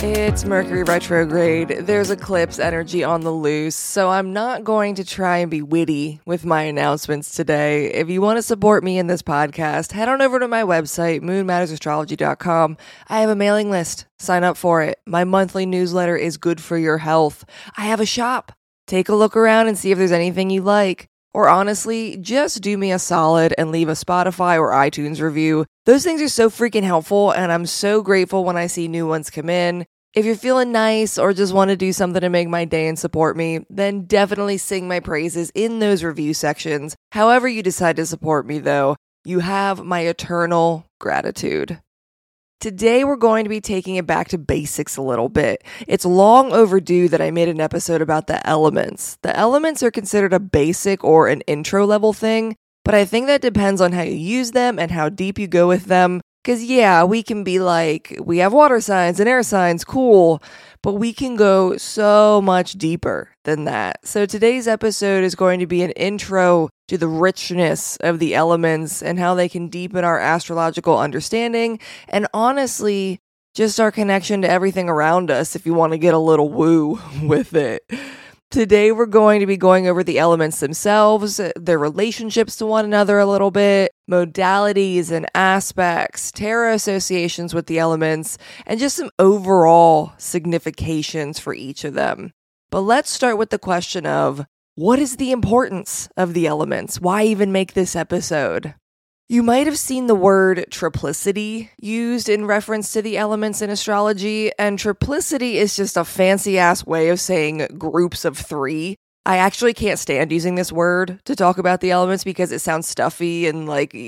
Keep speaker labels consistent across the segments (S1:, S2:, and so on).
S1: It's Mercury retrograde. There's eclipse energy on the loose, so I'm not going to try and be witty with my announcements today. If you want to support me in this podcast, head on over to my website, moonmattersastrology.com. I have a mailing list. Sign up for it. My monthly newsletter is good for your health. I have a shop. Take a look around and see if there's anything you like. Or honestly, just do me a solid and leave a Spotify or iTunes review. Those things are so freaking helpful, and I'm so grateful when I see new ones come in. If you're feeling nice or just want to do something to make my day and support me, then definitely sing my praises in those review sections. However you decide to support me, though, you have my eternal gratitude. Today, we're going to be taking it back to basics a little bit. It's long overdue that I made an episode about the elements. The elements are considered a basic or an intro level thing, but I think that depends on how you use them and how deep you go with them. Because yeah, we can be like, we have water signs and air signs, cool, but we can go so much deeper than that. So today's episode is going to be an intro to the richness of the elements and how they can deepen our astrological understanding, and honestly, just our connection to everything around us if you want to get a little woo with it. Today, we're going to be going over the elements themselves, their relationships to one another a little bit, modalities and aspects, tarot associations with the elements, and just some overall significations for each of them. But let's start with the question of, what is the importance of the elements? Why even make this episode? You might have seen the word triplicity used in reference to the elements in astrology, and triplicity is just a fancy-ass way of saying groups of three. I actually can't stand using this word to talk about the elements because it sounds stuffy and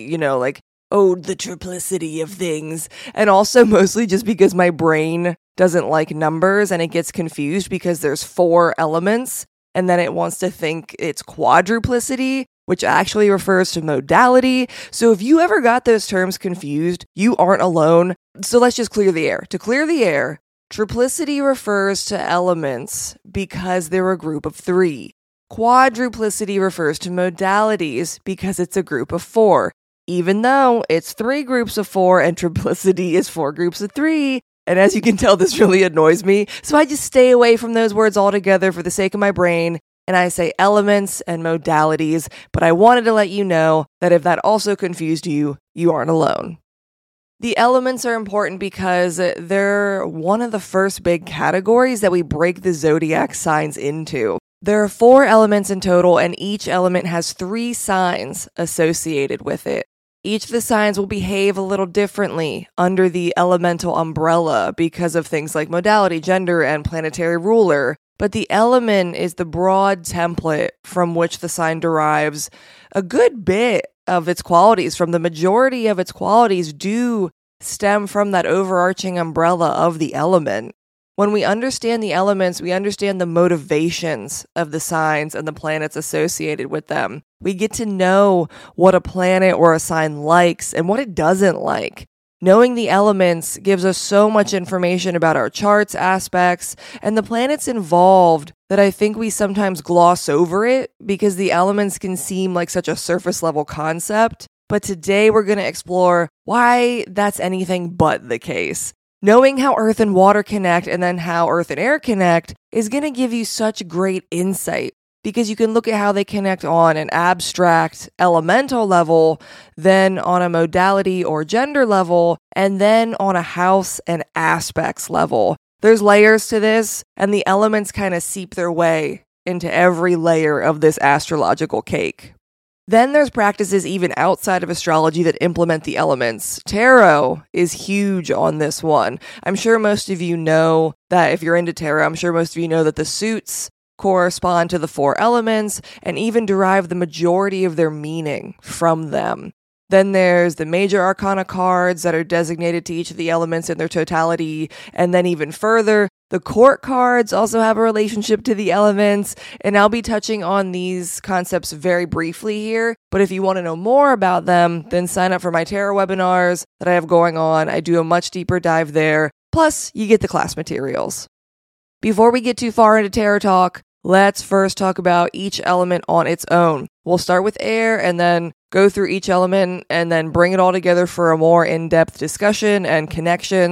S1: oh, the triplicity of things. And also mostly just because my brain doesn't like numbers and it gets confused because there's 4 elements, and then it wants to think it's quadruplicity, which actually refers to modality. So if you ever got those terms confused, you aren't alone. So let's just clear the air. To clear the air, triplicity refers to elements because they're a group of 3. Quadruplicity refers to modalities because it's a group of 4. Even though it's 3 groups of 4 and triplicity is 4 groups of 3. And as you can tell, this really annoys me. So I just stay away from those words altogether for the sake of my brain. And I say elements and modalities, but I wanted to let you know that if that also confused you, you aren't alone. The elements are important because they're one of the first big categories that we break the zodiac signs into. There are 4 elements in total, and each element has 3 signs associated with it. Each of the signs will behave a little differently under the elemental umbrella because of things like modality, gender, and planetary ruler. But the element is the broad template from which the sign derives a good bit of its qualities. From the majority of its qualities do stem from that overarching umbrella of the element. When we understand the elements, we understand the motivations of the signs and the planets associated with them. We get to know what a planet or a sign likes and what it doesn't like. Knowing the elements gives us so much information about our charts, aspects, and the planets involved that I think we sometimes gloss over it because the elements can seem like such a surface level concept. But today we're going to explore why that's anything but the case. Knowing how earth and water connect and then how earth and air connect is going to give you such great insight, because you can look at how they connect on an abstract elemental level, then on a modality or gender level, and then on a house and aspects level. There's layers to this, and the elements kind of seep their way into every layer of this astrological cake. Then there's practices even outside of astrology that implement the elements. Tarot is huge on this one. I'm sure most of you know that if you're into tarot, I'm sure most of you know that the suits correspond to the 4 elements and even derive the majority of their meaning from them. Then there's the major arcana cards that are designated to each of the elements in their totality. And then even further, the court cards also have a relationship to the elements. And I'll be touching on these concepts very briefly here. But if you want to know more about them, then sign up for my tarot webinars that I have going on. I do a much deeper dive there. Plus, you get the class materials. Before we get too far into tarot talk, let's first talk about each element on its own. We'll start with air and then go through each element and then bring it all together for a more in-depth discussion and connections.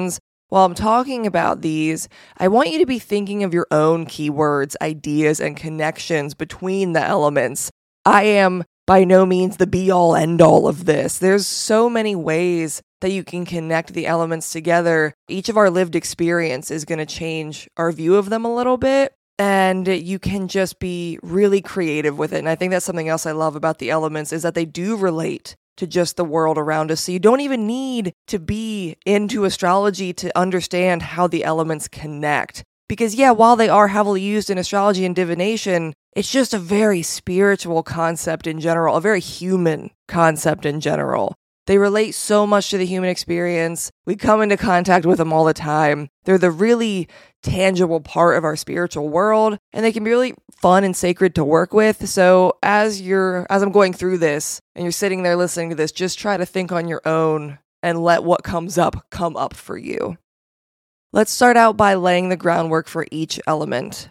S1: While I'm talking about these, I want you to be thinking of your own keywords, ideas, and connections between the elements. I am by no means the be-all, end-all of this. There's so many ways that you can connect the elements together. Each of our lived experience is going to change our view of them a little bit, and you can just be really creative with it. And I think that's something else I love about the elements is that they do relate to just the world around us. So you don't even need to be into astrology to understand how the elements connect. Because while they are heavily used in astrology and divination, it's just a very spiritual concept in general, a very human concept in general. They relate so much to the human experience. We come into contact with them all the time. They're the really tangible part of our spiritual world, and they can be really fun and sacred to work with. So as I'm going through this and you're sitting there listening to this, just try to think on your own and let what comes up come up for you. Let's start out by laying the groundwork for each element.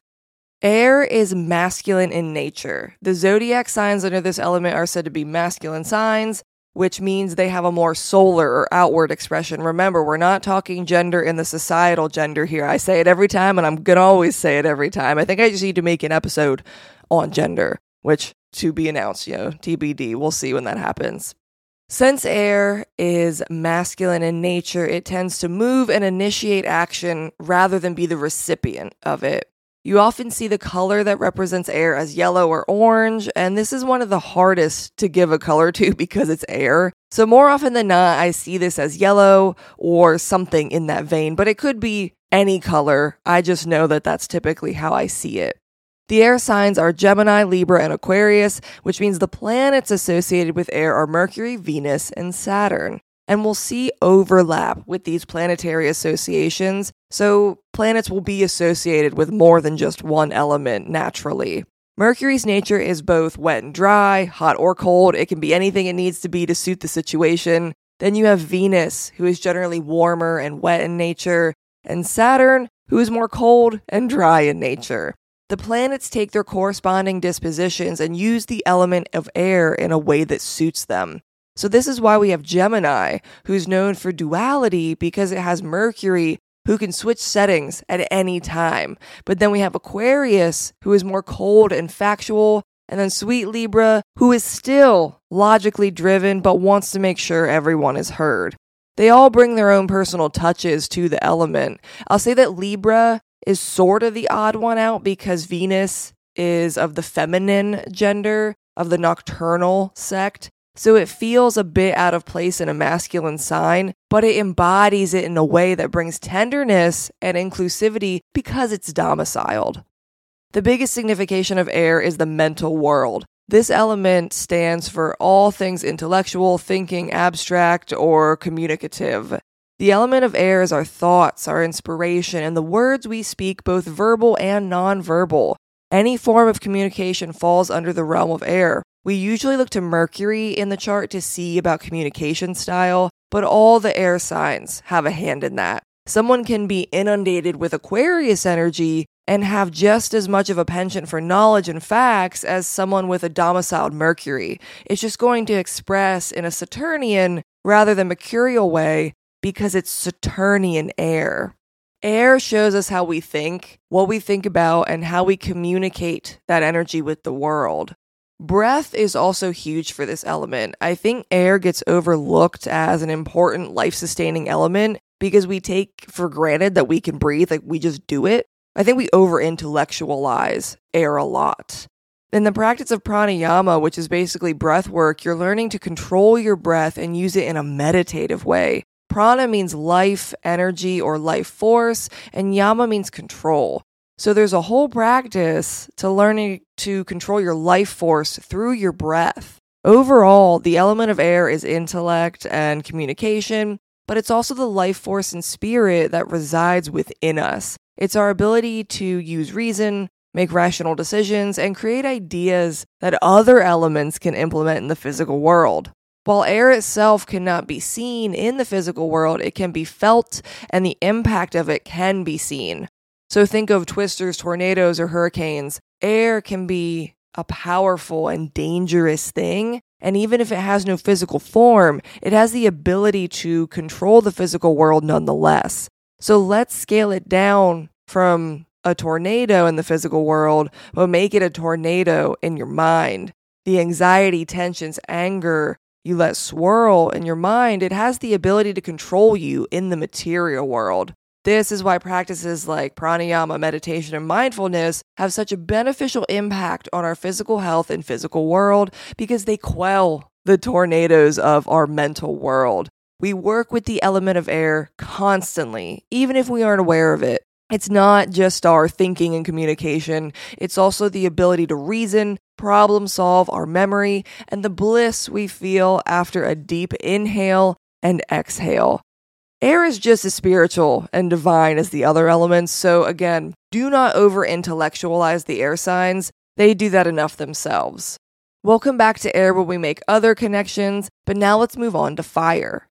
S1: Air is masculine in nature. The zodiac signs under this element are said to be masculine signs, which means they have a more solar or outward expression. Remember, we're not talking gender in the societal gender here. I say it every time, and I'm going to always say it every time. I think I just need to make an episode on gender, which to be announced, TBD. We'll see when that happens. Since air is masculine in nature, it tends to move and initiate action rather than be the recipient of it. You often see the color that represents air as yellow or orange, and this is one of the hardest to give a color to because it's air. So more often than not, I see this as yellow or something in that vein, but it could be any color. I just know that that's typically how I see it. The air signs are Gemini, Libra, and Aquarius, which means the planets associated with air are Mercury, Venus, and Saturn. And we'll see overlap with these planetary associations, so planets will be associated with more than just one element naturally. Mercury's nature is both wet and dry, hot or cold. It can be anything it needs to be to suit the situation. Then you have Venus, who is generally warmer and wet in nature, and Saturn, who is more cold and dry in nature. The planets take their corresponding dispositions and use the element of air in a way that suits them. So this is why we have Gemini, who's known for duality because it has Mercury, who can switch settings at any time. But then we have Aquarius, who is more cold and factual, and then sweet Libra, who is still logically driven but wants to make sure everyone is heard. They all bring their own personal touches to the element. I'll say that Libra is sort of the odd one out because Venus is of the feminine gender, of the nocturnal sect. So it feels a bit out of place in a masculine sign, but it embodies it in a way that brings tenderness and inclusivity because it's domiciled. The biggest signification of air is the mental world. This element stands for all things intellectual, thinking, abstract, or communicative. The element of air is our thoughts, our inspiration, and the words we speak, both verbal and nonverbal. Any form of communication falls under the realm of air. We usually look to Mercury in the chart to see about communication style, but all the air signs have a hand in that. Someone can be inundated with Aquarius energy and have just as much of a penchant for knowledge and facts as someone with a domiciled Mercury. It's just going to express in a Saturnian rather than Mercurial way because it's Saturnian air. Air shows us how we think, what we think about, and how we communicate that energy with the world. Breath is also huge for this element. I think air gets overlooked as an important life-sustaining element because we take for granted that we can breathe, like we just do it. I think we over-intellectualize air a lot. In the practice of pranayama, which is basically breath work, you're learning to control your breath and use it in a meditative way. Prana means life, energy, or life force, and yama means control. So there's a whole practice to learning to control your life force through your breath. Overall, the element of air is intellect and communication, but it's also the life force and spirit that resides within us. It's our ability to use reason, make rational decisions, and create ideas that other elements can implement in the physical world. While air itself cannot be seen in the physical world, it can be felt, and the impact of it can be seen. So think of twisters, tornadoes, or hurricanes. Air can be a powerful and dangerous thing, and even if it has no physical form, it has the ability to control the physical world nonetheless. So let's scale it down from a tornado in the physical world, but make it a tornado in your mind. The anxiety, tensions, anger you let swirl in your mind, it has the ability to control you in the material world. This is why practices like pranayama, meditation, and mindfulness have such a beneficial impact on our physical health and physical world because they quell the tornadoes of our mental world. We work with the element of air constantly, even if we aren't aware of it. It's not just our thinking and communication, it's also the ability to reason, problem solve, our memory, and the bliss we feel after a deep inhale and exhale. Air is just as spiritual and divine as the other elements, so again, do not over-intellectualize the air signs. They do that enough themselves. We'll come back to air when we make other connections, but now let's move on to fire.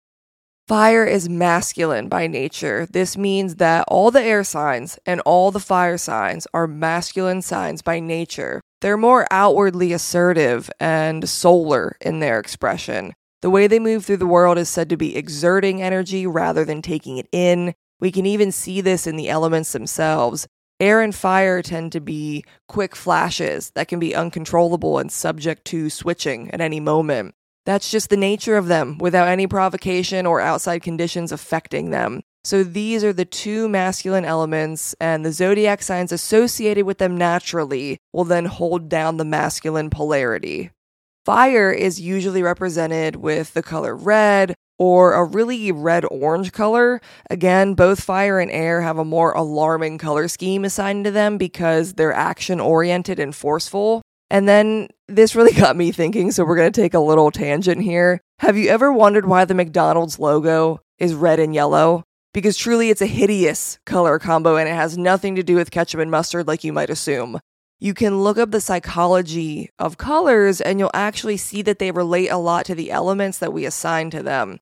S1: Fire is masculine by nature. This means that all the air signs and all the fire signs are masculine signs by nature. They're more outwardly assertive and solar in their expression. The way they move through the world is said to be exerting energy rather than taking it in. We can even see this in the elements themselves. Air and fire tend to be quick flashes that can be uncontrollable and subject to switching at any moment. That's just the nature of them, without any provocation or outside conditions affecting them. So these are the two masculine elements, and the zodiac signs associated with them naturally will then hold down the masculine polarity. Fire is usually represented with the color red or a really red-orange color. Again, both fire and air have a more alarming color scheme assigned to them because they're action-oriented and forceful. And then this really got me thinking, so we're going to take a little tangent here. Have you ever wondered why the McDonald's logo is red and yellow? Because truly it's a hideous color combo and it has nothing to do with ketchup and mustard like you might assume. You can look up the psychology of colors and you'll actually see that they relate a lot to the elements that we assign to them.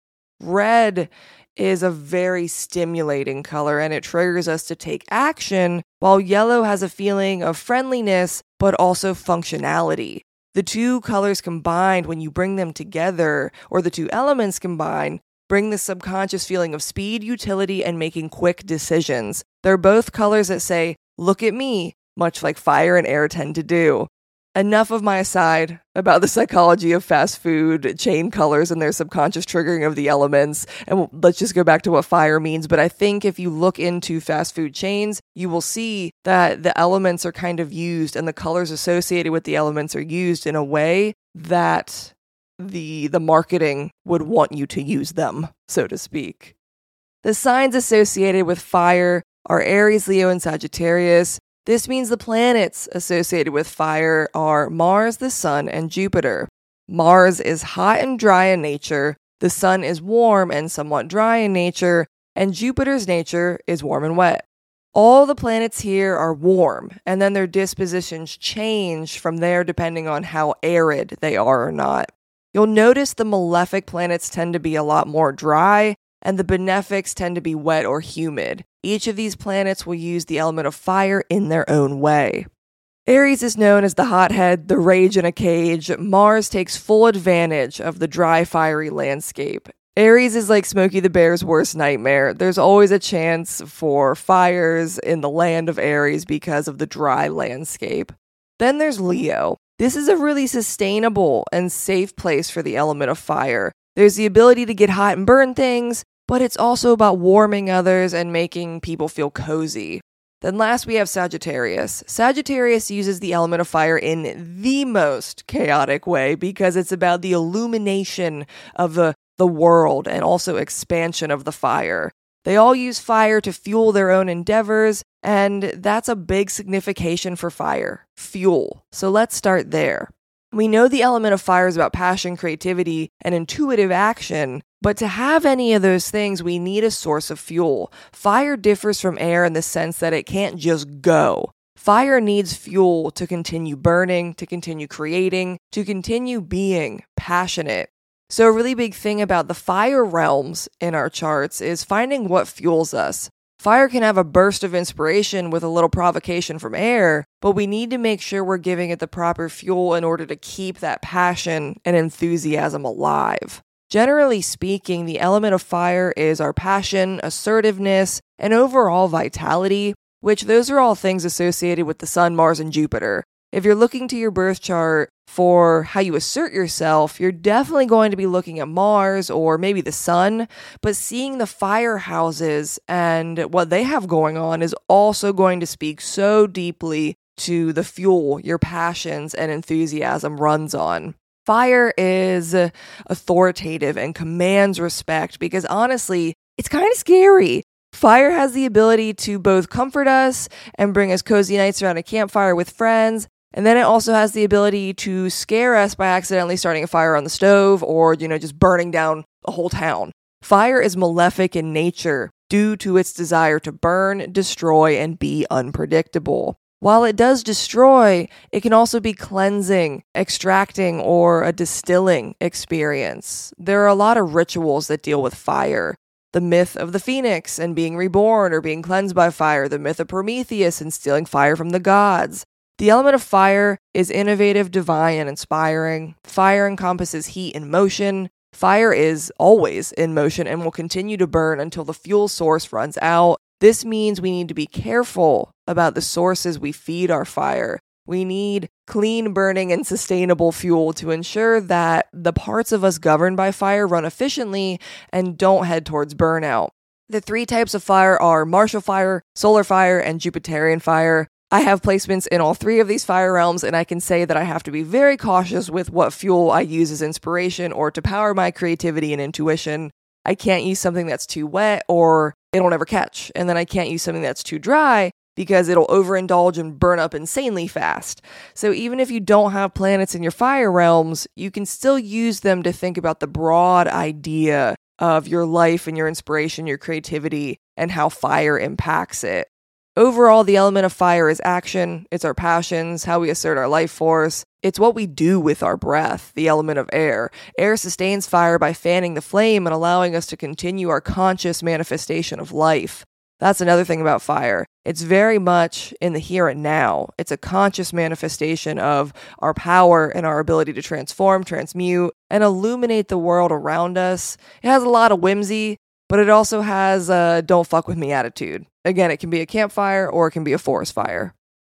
S1: Red is a very stimulating color and it triggers us to take action, while yellow has a feeling of friendliness but also functionality. The two colors combined, when you bring them together, or the two elements combined, bring the subconscious feeling of speed, utility, and making quick decisions. They're both colors that say, look at me, much like fire and air tend to do. Enough of my aside about the psychology of fast food chain colors and their subconscious triggering of the elements, and let's just go back to what fire means. But I think if you look into fast food chains, you will see that the elements are kind of used and the colors associated with the elements are used in a way that the marketing would want you to use them, so to speak. The signs associated with fire are Aries, Leo, and Sagittarius. This means the planets associated with fire are Mars, the Sun, and Jupiter. Mars is hot and dry in nature, the Sun is warm and somewhat dry in nature, and Jupiter's nature is warm and wet. All the planets here are warm, and then their dispositions change from there depending on how arid they are or not. You'll notice the malefic planets tend to be a lot more dry, and the benefics tend to be wet or humid. Each of these planets will use the element of fire in their own way. Aries is known as the hothead, the rage in a cage. Mars takes full advantage of the dry, fiery landscape. Aries is like Smokey the Bear's worst nightmare. There's always a chance for fires in the land of Aries because of the dry landscape. Then there's Leo. This is a really sustainable and safe place for the element of fire. There's the ability to get hot and burn things, but it's also about warming others and making people feel cozy. Then last we have Sagittarius. Sagittarius uses the element of fire in the most chaotic way because it's about the illumination of the world and also expansion of the fire. They all use fire to fuel their own endeavors, and that's a big signification for fire, fuel. So let's start there. We know the element of fire is about passion, creativity, and intuitive action, but to have any of those things, we need a source of fuel. Fire differs from air in the sense that it can't just go. Fire needs fuel to continue burning, to continue creating, to continue being passionate. So a really big thing about the fire realms in our charts is finding what fuels us. Fire can have a burst of inspiration with a little provocation from air, but we need to make sure we're giving it the proper fuel in order to keep that passion and enthusiasm alive. Generally speaking, the element of fire is our passion, assertiveness, and overall vitality, which those are all things associated with the sun, Mars, and Jupiter. If you're looking to your birth chart for how you assert yourself, you're definitely going to be looking at Mars or maybe the sun, but seeing the fire houses and what they have going on is also going to speak so deeply to the fuel your passions and enthusiasm runs on. Fire is authoritative and commands respect because honestly, it's kind of scary. Fire has the ability to both comfort us and bring us cozy nights around a campfire with friends. And then it also has the ability to scare us by accidentally starting a fire on the stove or, just burning down a whole town. Fire is malefic in nature due to its desire to burn, destroy, and be unpredictable. While it does destroy, it can also be cleansing, extracting, or a distilling experience. There are a lot of rituals that deal with fire. The myth of the phoenix and being reborn or being cleansed by fire, the myth of Prometheus and stealing fire from the gods. The element of fire is innovative, divine, and inspiring. Fire encompasses heat and motion. Fire is always in motion and will continue to burn until the fuel source runs out. This means we need to be careful about the sources we feed our fire. We need clean burning and sustainable fuel to ensure that the parts of us governed by fire run efficiently and don't head towards burnout. The 3 types of fire are martial fire, solar fire, and Jupiterian fire. I have placements in all 3 of these fire realms, and I can say that I have to be very cautious with what fuel I use as inspiration or to power my creativity and intuition. I can't use something that's too wet or it'll never catch. And then I can't use something that's too dry because it'll overindulge and burn up insanely fast. So even if you don't have planets in your fire realms, you can still use them to think about the broad idea of your life and your inspiration, your creativity, and how fire impacts it. Overall, the element of fire is action. It's our passions, how we assert our life force. It's what we do with our breath, the element of air. Air sustains fire by fanning the flame and allowing us to continue our conscious manifestation of life. That's another thing about fire. It's very much in the here and now. It's a conscious manifestation of our power and our ability to transform, transmute, and illuminate the world around us. It has a lot of whimsy, but it also has a don't fuck with me attitude. Again, it can be a campfire or it can be a forest fire.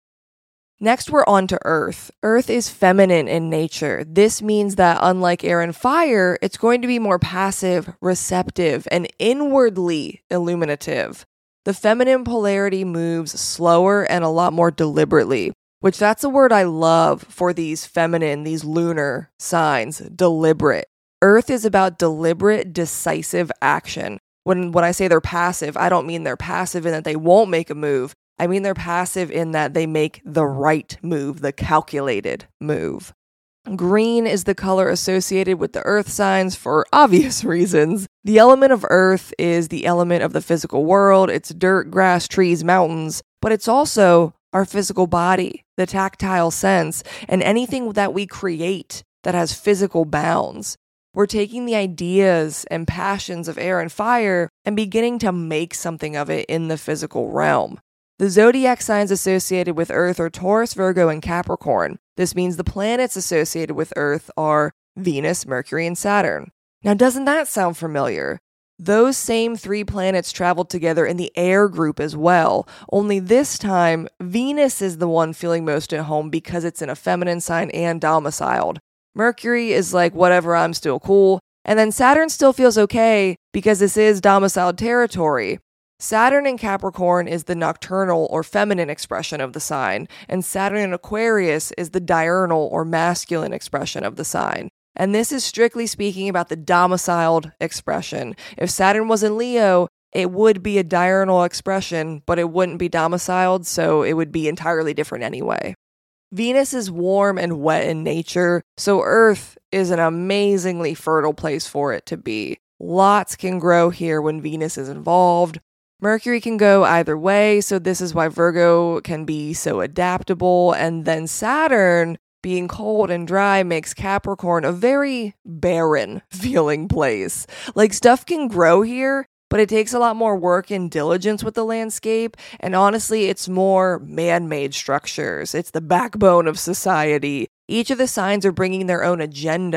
S1: Next, we're on to Earth. Earth is feminine in nature. This means that unlike air and fire, it's going to be more passive, receptive, and inwardly illuminative. The feminine polarity moves slower and a lot more deliberately, which that's a word I love for these feminine, these lunar signs, deliberate. Earth is about deliberate, decisive action. When I say they're passive, I don't mean they're passive in that they won't make a move. I mean they're passive in that they make the right move, the calculated move. Green is the color associated with the earth signs for obvious reasons. The element of earth is the element of the physical world. It's dirt, grass, trees, mountains, but it's also our physical body, the tactile sense, and anything that we create that has physical bounds. We're taking the ideas and passions of air and fire and beginning to make something of it in the physical realm. The zodiac signs associated with Earth are Taurus, Virgo, and Capricorn. This means the planets associated with Earth are Venus, Mercury, and Saturn. Now, doesn't that sound familiar? Those same 3 planets traveled together in the air group as well, only this time, Venus is the one feeling most at home because it's in a feminine sign and domiciled. Mercury is like, whatever, I'm still cool. And then Saturn still feels okay because this is domiciled territory. Saturn in Capricorn is the nocturnal or feminine expression of the sign, and Saturn in Aquarius is the diurnal or masculine expression of the sign. And this is strictly speaking about the domiciled expression. If Saturn was in Leo, it would be a diurnal expression, but it wouldn't be domiciled, so it would be entirely different anyway. Venus is warm and wet in nature, so Earth is an amazingly fertile place for it to be. Lots can grow here when Venus is involved. Mercury can go either way, so this is why Virgo can be so adaptable. And then Saturn, being cold and dry, makes Capricorn a very barren feeling place. Like, stuff can grow here, but it takes a lot more work and diligence with the landscape, and honestly, it's more man-made structures. It's the backbone of society. Each of the signs are bringing their own agenda,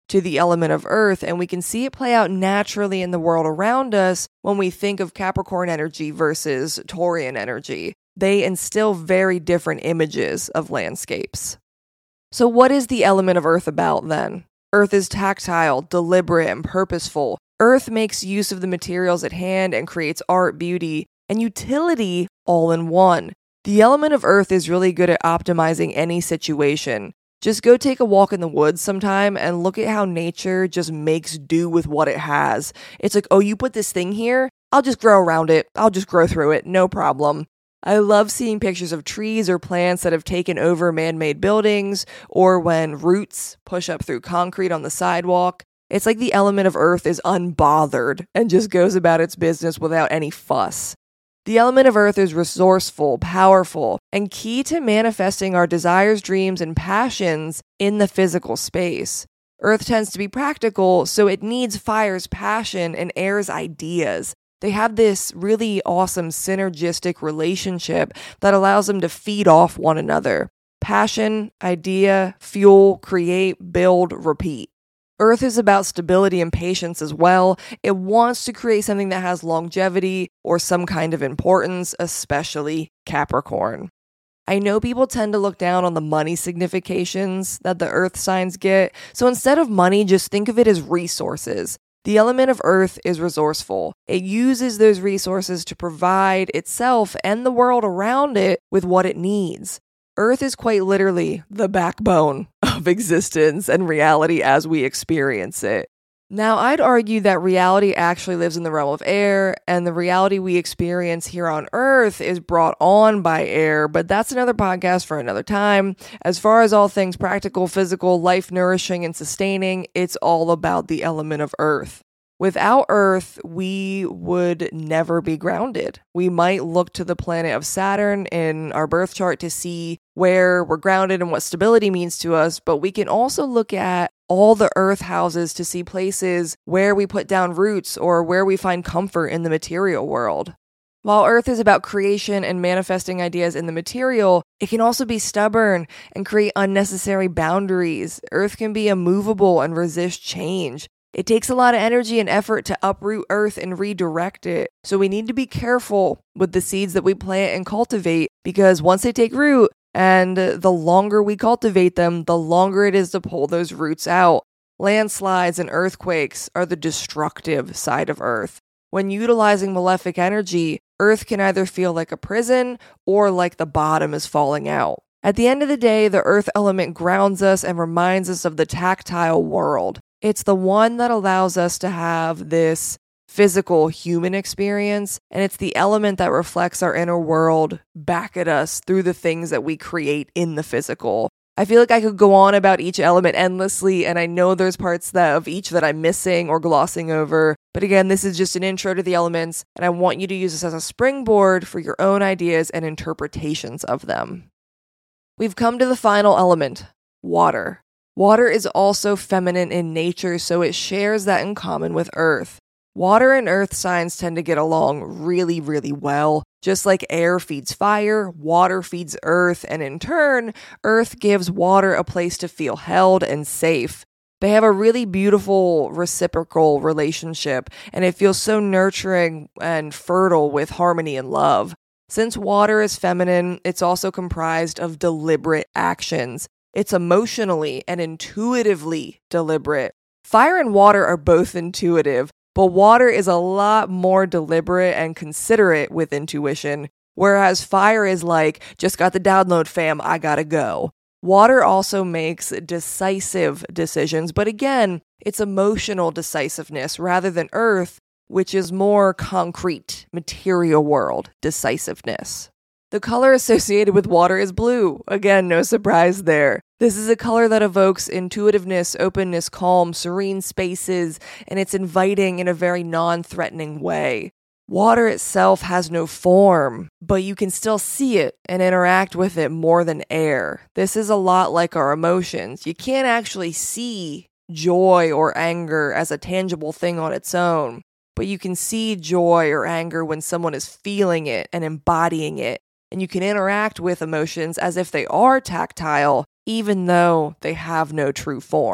S1: to the element of earth, and we can see it play out naturally in the world around us when we think of Capricorn energy versus Taurian energy. They instill very different images of landscapes. So what is the element of earth about then? Earth is tactile, deliberate, and purposeful. Earth makes use of the materials at hand and creates art, beauty, and utility all in one. The element of earth is really good at optimizing any situation. Just go take a walk in the woods sometime and look at how nature just makes do with what it has. It's like, oh, you put this thing here? I'll just grow around it. I'll just grow through it. No problem. I love seeing pictures of trees or plants that have taken over man-made buildings, or when roots push up through concrete on the sidewalk. It's like the element of earth is unbothered and just goes about its business without any fuss. The element of earth is resourceful, powerful, and key to manifesting our desires, dreams, and passions in the physical space. Earth tends to be practical, so it needs fire's passion and air's ideas. They have this really awesome synergistic relationship that allows them to feed off one another. Passion, idea, fuel, create, build, repeat. Earth is about stability and patience as well. It wants to create something that has longevity or some kind of importance, especially Capricorn. I know people tend to look down on the money significations that the earth signs get, so instead of money, just think of it as resources. The element of earth is resourceful. It uses those resources to provide itself and the world around it with what it needs. Earth is quite literally the backbone of existence and reality as we experience it. Now, I'd argue that reality actually lives in the realm of air, and the reality we experience here on Earth is brought on by air, but that's another podcast for another time. As far as all things practical, physical, life-nourishing, and sustaining, it's all about the element of Earth. Without Earth, we would never be grounded. We might look to the planet of Saturn in our birth chart to see where we're grounded and what stability means to us, but we can also look at all the Earth houses to see places where we put down roots or where we find comfort in the material world. While Earth is about creation and manifesting ideas in the material, it can also be stubborn and create unnecessary boundaries. Earth can be immovable and resist change. It takes a lot of energy and effort to uproot Earth and redirect it. So we need to be careful with the seeds that we plant and cultivate, because once they take root, and the longer we cultivate them, the longer it is to pull those roots out. Landslides and earthquakes are the destructive side of Earth. When utilizing malefic energy, Earth can either feel like a prison or like the bottom is falling out. At the end of the day, the Earth element grounds us and reminds us of the tactile world. It's the one that allows us to have this physical human experience, and it's the element that reflects our inner world back at us through the things that we create in the physical. I feel like I could go on about each element endlessly, and I know there's parts of each that I'm missing or glossing over, but again, this is just an intro to the elements, and I want you to use this as a springboard for your own ideas and interpretations of them. We've come to the final element, water. Water is also feminine in nature, so it shares that in common with Earth. Water and earth signs tend to get along really, really well. Just like air feeds fire, water feeds earth, and in turn, earth gives water a place to feel held and safe. They have a really beautiful reciprocal relationship, and it feels so nurturing and fertile with harmony and love. Since water is feminine, it's also comprised of deliberate actions. It's emotionally and intuitively deliberate. Fire and water are both intuitive, but water is a lot more deliberate and considerate with intuition, whereas fire is like, just got the download, fam, I gotta go. Water also makes decisive decisions, but again, it's emotional decisiveness rather than earth, which is more concrete, material world decisiveness. The color associated with water is blue. Again, no surprise there. This is a color that evokes intuitiveness, openness, calm, serene spaces, and it's inviting in a very non-threatening way. Water itself has no form, but you can still see it and interact with it more than air. This is a lot like our emotions. You can't actually see joy or anger as a tangible thing on its own, but you can see joy or anger when someone is feeling it and embodying it. And you can interact with emotions as if they are tactile, even though they have no true form.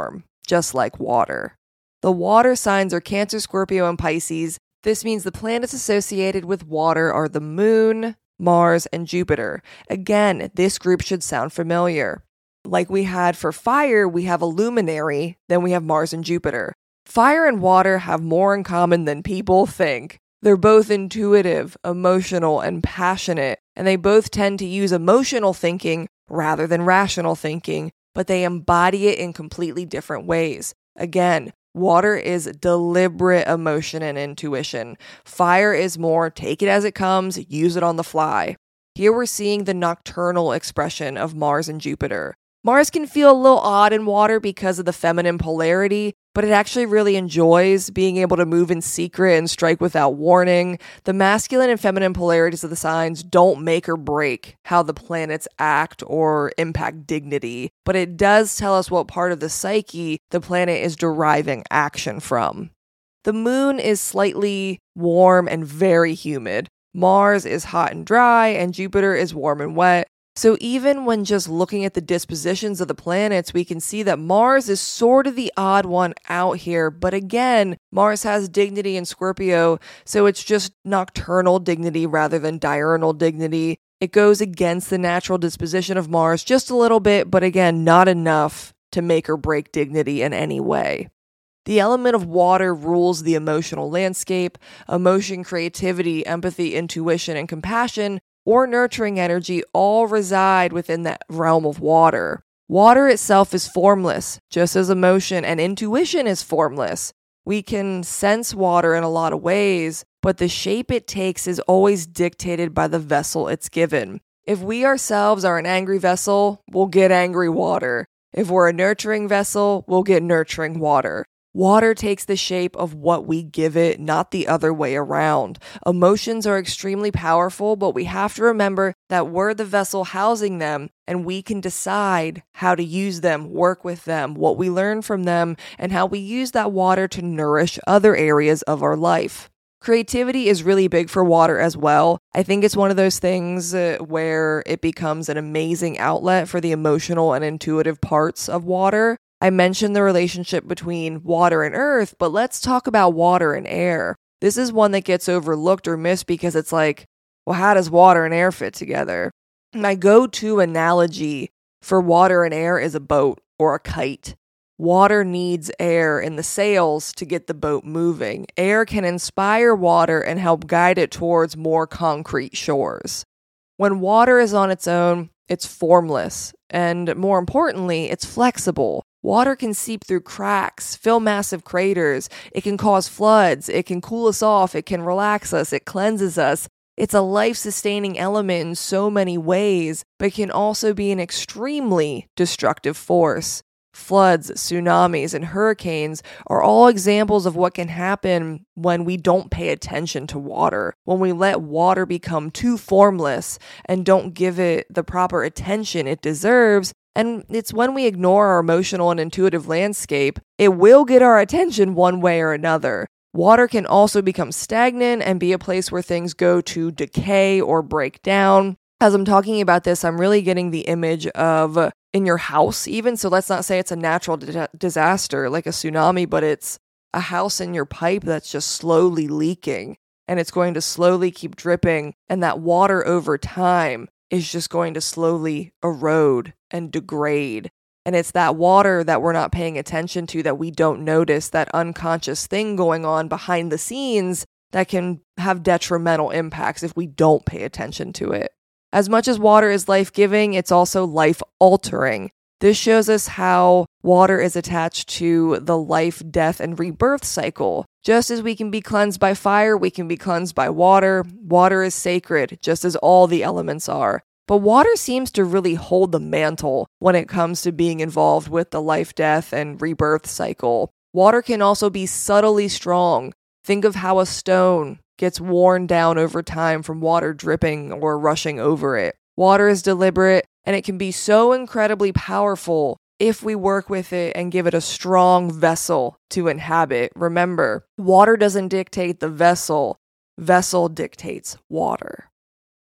S1: just like water. The water signs are Cancer, Scorpio, and Pisces. This means the planets associated with water are the Moon, Mars, and Jupiter. Again, this group should sound familiar. Like we had for fire, we have a luminary, then we have Mars and Jupiter. Fire and water have more in common than people think. They're both intuitive, emotional, and passionate, and they both tend to use emotional thinking rather than rational thinking, but they embody it in completely different ways. Again, water is deliberate emotion and intuition. Fire is more take it as it comes, use it on the fly. Here we're seeing the nocturnal expression of Mars and Jupiter. Mars can feel a little odd in water because of the feminine polarity, but it actually really enjoys being able to move in secret and strike without warning. The masculine and feminine polarities of the signs don't make or break how the planets act or impact dignity, but it does tell us what part of the psyche the planet is deriving action from. The moon is slightly warm and very humid. Mars is hot and dry, and Jupiter is warm and wet. So even when just looking at the dispositions of the planets, we can see that Mars is sort of the odd one out here. But again, Mars has dignity in Scorpio, so it's just nocturnal dignity rather than diurnal dignity. It goes against the natural disposition of Mars just a little bit, but again, not enough to make or break dignity in any way. The element of water rules the emotional landscape. Emotion, creativity, empathy, intuition, and compassion or nurturing energy all reside within that realm of water. Water itself is formless, just as emotion and intuition is formless. We can sense water in a lot of ways, but the shape it takes is always dictated by the vessel it's given. If we ourselves are an angry vessel, we'll get angry water. If we're a nurturing vessel, we'll get nurturing water. Water takes the shape of what we give it, not the other way around. Emotions are extremely powerful, but we have to remember that we're the vessel housing them, and we can decide how to use them, work with them, what we learn from them, and how we use that water to nourish other areas of our life. Creativity is really big for water as well. I think it's one of those things where it becomes an amazing outlet for the emotional and intuitive parts of water. I mentioned the relationship between water and earth, but let's talk about water and air. This is one that gets overlooked or missed because it's like, well, how does water and air fit together? My go-to analogy for water and air is a boat or a kite. Water needs air in the sails to get the boat moving. Air can inspire water and help guide it towards more concrete shores. When water is on its own, it's formless, and more importantly, it's flexible. Water can seep through cracks, fill massive craters, it can cause floods, it can cool us off, it can relax us, it cleanses us. It's a life-sustaining element in so many ways, but can also be an extremely destructive force. Floods, tsunamis, and hurricanes are all examples of what can happen when we don't pay attention to water, when we let water become too formless and don't give it the proper attention it deserves. And it's when we ignore our emotional and intuitive landscape, it will get our attention one way or another. Water can also become stagnant and be a place where things go to decay or break down. As I'm talking about this, I'm really getting the image of in your house even. So let's not say it's a natural disaster like a tsunami, but it's a house in your pipe that's just slowly leaking and it's going to slowly keep dripping. And that water over time is just going to slowly erode and degrade. And it's that water that we're not paying attention to, that we don't notice, that unconscious thing going on behind the scenes that can have detrimental impacts if we don't pay attention to it. As much as water is life-giving, it's also life-altering. This shows us how water is attached to the life, death, and rebirth cycle. Just as we can be cleansed by fire, we can be cleansed by water. Water is sacred, just as all the elements are. But water seems to really hold the mantle when it comes to being involved with the life, death, and rebirth cycle. Water can also be subtly strong. Think of how a stone gets worn down over time from water dripping or rushing over it. Water is deliberate, and it can be so incredibly powerful if we work with it and give it a strong vessel to inhabit. Remember, water doesn't dictate the vessel, vessel dictates water.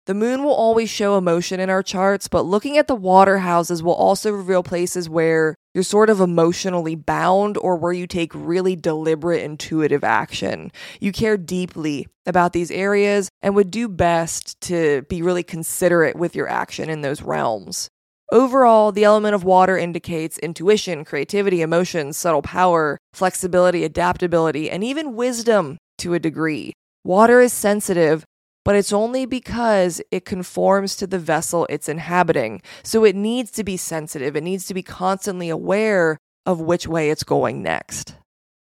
S1: The moon will always show emotion in our charts, but looking at the water houses will also reveal places where you're sort of emotionally bound or where you take really deliberate, intuitive action. You care deeply about these areas and would do best to be really considerate with your action in those realms. Overall, the element of water indicates intuition, creativity, emotions, subtle power, flexibility, adaptability, and even wisdom to a degree. Water is sensitive, but it's only because it conforms to the vessel it's inhabiting. So it needs to be sensitive. It needs to be constantly aware of which way it's going next.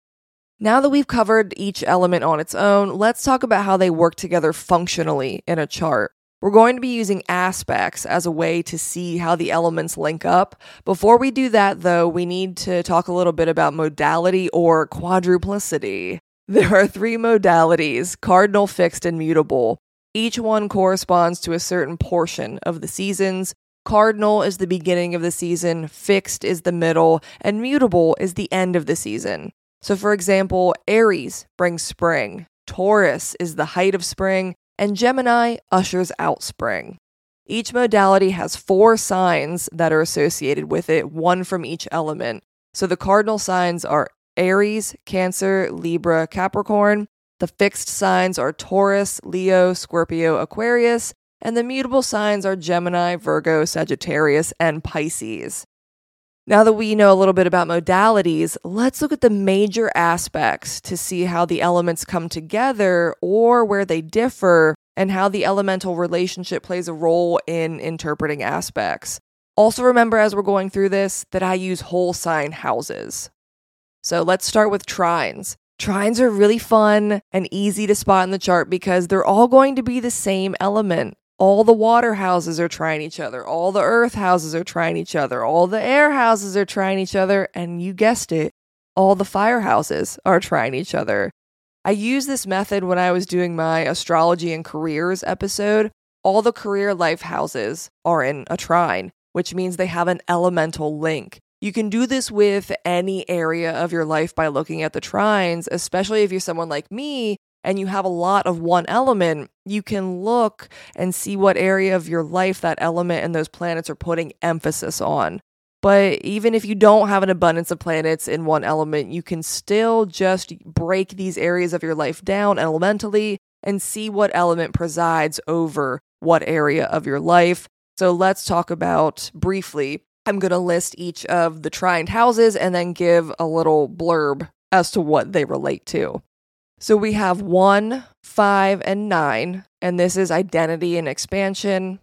S1: Now that we've covered each element on its own, let's talk about how they work together functionally in a chart. We're going to be using aspects as a way to see how the elements link up. Before we do that, though, we need to talk a little bit about modality or quadruplicity. There are 3 modalities: cardinal, fixed, and mutable. Each one corresponds to a certain portion of the seasons. Cardinal is the beginning of the season, fixed is the middle, and mutable is the end of the season. So for example, Aries brings spring, Taurus is the height of spring, and Gemini ushers out spring. Each modality has 4 signs that are associated with it, one from each element. So the cardinal signs are Aries, Cancer, Libra, Capricorn. The fixed signs are Taurus, Leo, Scorpio, Aquarius, and the mutable signs are Gemini, Virgo, Sagittarius, and Pisces. Now that we know a little bit about modalities, let's look at the major aspects to see how the elements come together or where they differ and how the elemental relationship plays a role in interpreting aspects. Also remember as we're going through this that I use whole sign houses. So let's start with trines. Trines are really fun and easy to spot in the chart because they're all going to be the same element. All the water houses are trying each other. All the earth houses are trying each other. All the air houses are trying each other. And you guessed it, all the fire houses are trying each other. I used this method when I was doing my astrology and careers episode. All the career life houses are in a trine, which means they have an elemental link. You can do this with any area of your life by looking at the trines, especially if you're someone like me and you have a lot of one element. You can look and see what area of your life that element and those planets are putting emphasis on. But even if you don't have an abundance of planets in one element, you can still just break these areas of your life down elementally and see what element presides over what area of your life. So let's talk about briefly. I'm going to list each of the trined houses and then give a little blurb as to what they relate to. So we have 1, 5, and 9, and this is identity and expansion.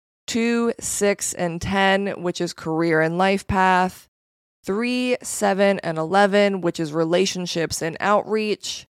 S1: 2, 6, and 10, which is career and life path. 3, 7, and 11, which is relationships and outreach.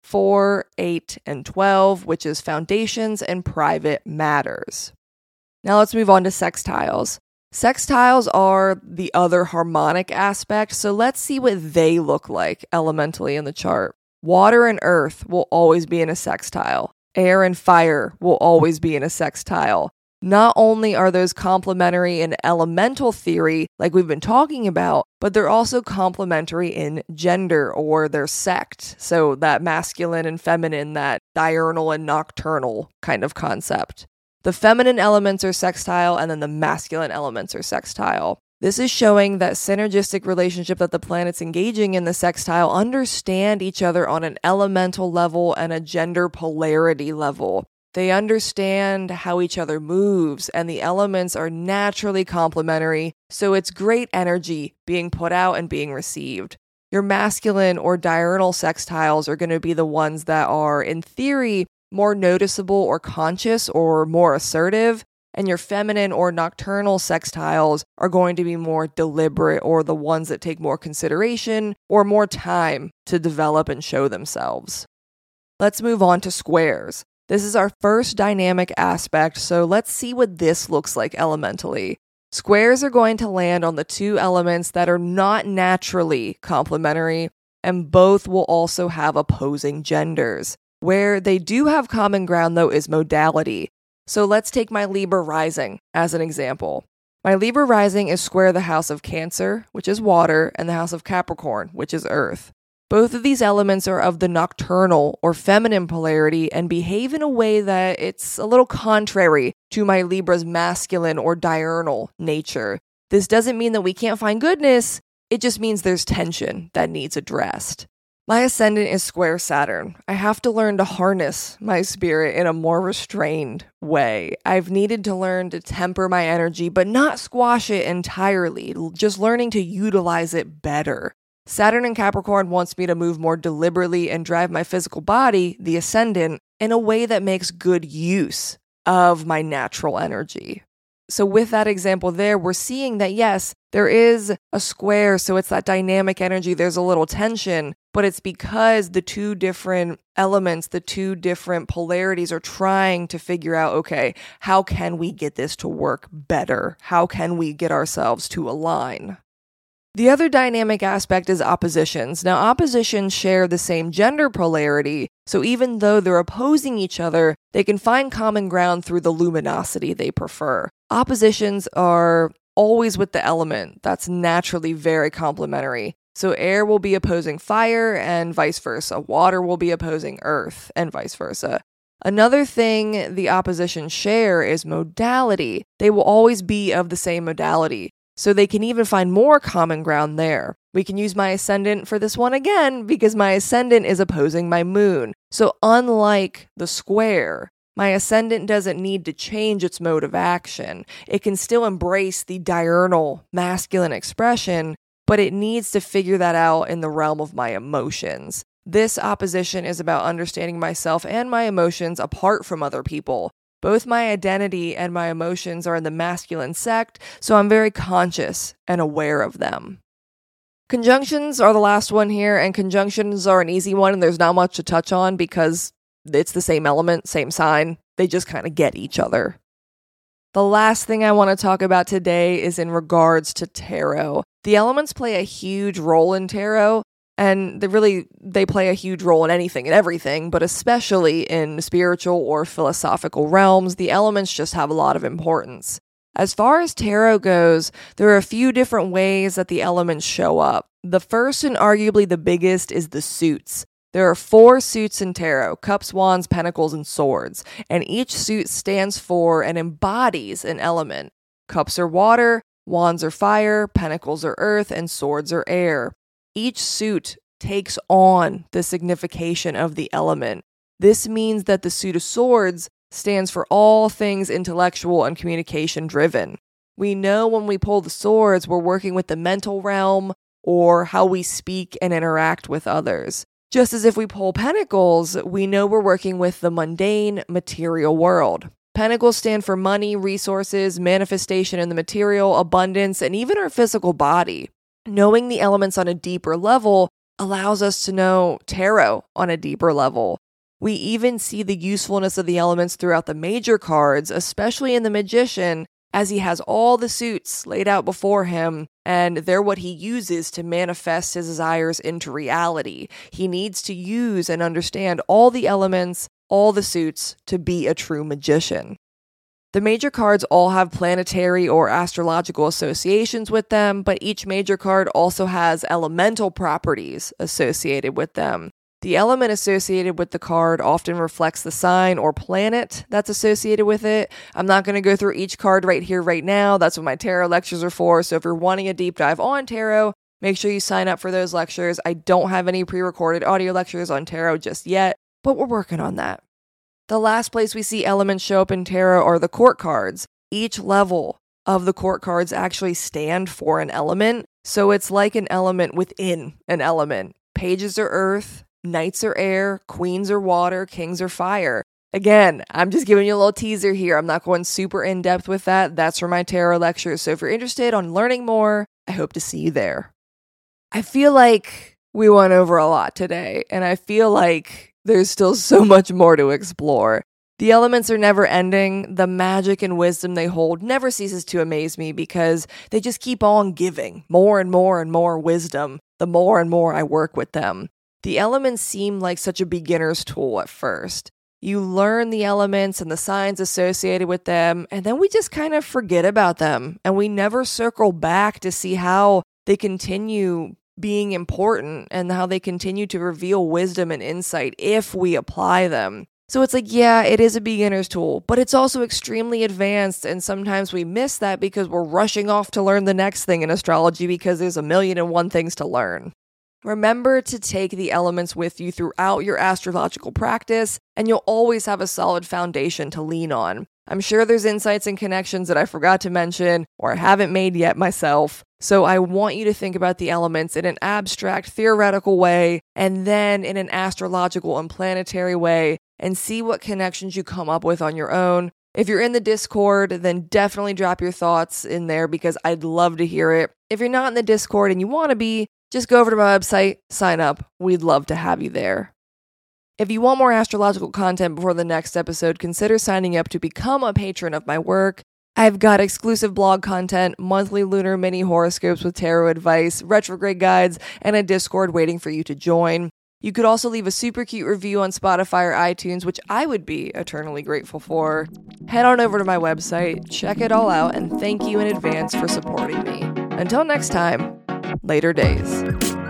S1: 4, 8, and 12, which is foundations and private matters. Now let's move on to sextiles. Sextiles are the other harmonic aspect, so let's see what they look like elementally in the chart. Water and earth will always be in a sextile. Air and fire will always be in a sextile. Not only are those complementary in elemental theory, like we've been talking about, but they're also complementary in gender or their sect. So that masculine and feminine, that diurnal and nocturnal kind of concept. The feminine elements are sextile, and then the masculine elements are sextile. This is showing that synergistic relationship that the planets engaging in the sextile understand each other on an elemental level and a gender polarity level. They understand how each other moves, and the elements are naturally complementary, so it's great energy being put out and being received. Your masculine or diurnal sextiles are going to be the ones that are, in theory, more noticeable or conscious or more assertive, and your feminine or nocturnal sextiles are going to be more deliberate or the ones that take more consideration or more time to develop and show themselves. Let's move on to squares. This is our first dynamic aspect, so let's see what this looks like elementally. Squares are going to land on the 2 elements that are not naturally complementary, and both will also have opposing genders. Where they do have common ground, though, is modality. So let's take my Libra rising as an example. My Libra rising is square the house of Cancer, which is water, and the house of Capricorn, which is earth. Both of these elements are of the nocturnal or feminine polarity and behave in a way that it's a little contrary to my Libra's masculine or diurnal nature. This doesn't mean that we can't find goodness, it just means there's tension that needs addressed. My ascendant is square Saturn. I have to learn to harness my spirit in a more restrained way. I've needed to learn to temper my energy, but not squash it entirely, just learning to utilize it better. Saturn in Capricorn wants me to move more deliberately and drive my physical body, the ascendant, in a way that makes good use of my natural energy. So with that example there, we're seeing that yes, there is a square, so it's that dynamic energy, there's a little tension, but it's because the two different elements, the two different polarities are trying to figure out, okay, how can we get this to work better? How can we get ourselves to align? The other dynamic aspect is oppositions. Now, oppositions share the same gender polarity, so even though they're opposing each other, they can find common ground through the luminosity they prefer. Oppositions are always with the element that's naturally very complementary. So air will be opposing fire and vice versa. Water will be opposing earth and vice versa. Another thing the oppositions share is modality. They will always be of the same modality. So they can even find more common ground there. We can use my ascendant for this one again because my ascendant is opposing my moon. So unlike the square, my ascendant doesn't need to change its mode of action. It can still embrace the diurnal masculine expression, but it needs to figure that out in the realm of my emotions. This opposition is about understanding myself and my emotions apart from other people. Both my identity and my emotions are in the masculine sect, so I'm very conscious and aware of them. Conjunctions are the last one here, and conjunctions are an easy one, and there's not much to touch on because it's the same element, same sign. They just kind of get each other. The last thing I want to talk about today is in regards to tarot. The elements play a huge role in tarot, and they play a huge role in anything and everything, but especially in spiritual or philosophical realms, the elements just have a lot of importance. As far as tarot goes, there are a few different ways that the elements show up. The first and arguably the biggest is the suits. There are 4 suits in tarot: cups, wands, pentacles, and swords, and each suit stands for and embodies an element. Cups are water, wands are fire, pentacles are earth, and swords are air. Each suit takes on the signification of the element. This means that the suit of swords stands for all things intellectual and communication driven. We know when we pull the swords, we're working with the mental realm or how we speak and interact with others. Just as if we pull pentacles, we know we're working with the mundane material world. Pentacles stand for money, resources, manifestation in the material, abundance, and even our physical body. Knowing the elements on a deeper level allows us to know tarot on a deeper level. We even see the usefulness of the elements throughout the major cards, especially in the Magician, as he has all the suits laid out before him, and they're what he uses to manifest his desires into reality. He needs to use and understand all the elements, all the suits, to be a true magician. The major cards all have planetary or astrological associations with them, but each major card also has elemental properties associated with them. The element associated with the card often reflects the sign or planet that's associated with it. I'm not going to go through each card right here, right now. That's what my tarot lectures are for. So if you're wanting a deep dive on tarot, make sure you sign up for those lectures. I don't have any pre-recorded audio lectures on tarot just yet, but we're working on that. The last place we see elements show up in tarot are the court cards. Each level of the court cards actually stand for an element, so it's like an element within an element. Pages are earth, knights are air, queens are water, kings are fire. Again, I'm just giving you a little teaser here. I'm not going super in-depth with that. That's for my tarot lectures, so if you're interested on learning more, I hope to see you there. I feel like we went over a lot today, and I feel like there's still so much more to explore. The elements are never ending. The magic and wisdom they hold never ceases to amaze me because they just keep on giving more and more and more wisdom the more and more I work with them. The elements seem like such a beginner's tool at first. You learn the elements and the signs associated with them, and then we just kind of forget about them, and we never circle back to see how they continue being important and how they continue to reveal wisdom and insight if we apply them. So it's like, yeah, it is a beginner's tool, but it's also extremely advanced, and sometimes we miss that because we're rushing off to learn the next thing in astrology because there's 1,000,001 things to learn. Remember to take the elements with you throughout your astrological practice, and you'll always have a solid foundation to lean on. I'm sure there's insights and connections that I forgot to mention or haven't made yet myself. So I want you to think about the elements in an abstract, theoretical way, and then in an astrological and planetary way, and see what connections you come up with on your own. If you're in the Discord, then definitely drop your thoughts in there because I'd love to hear it. If you're not in the Discord and you want to be, just go over to my website, sign up. We'd love to have you there. If you want more astrological content before the next episode, consider signing up to become a patron of my work. I've got exclusive blog content, monthly lunar mini horoscopes with tarot advice, retrograde guides, and a Discord waiting for you to join. You could also leave a super cute review on Spotify or iTunes, which I would be eternally grateful for. Head on over to my website, check it all out, and thank you in advance for supporting me. Until next time, later days.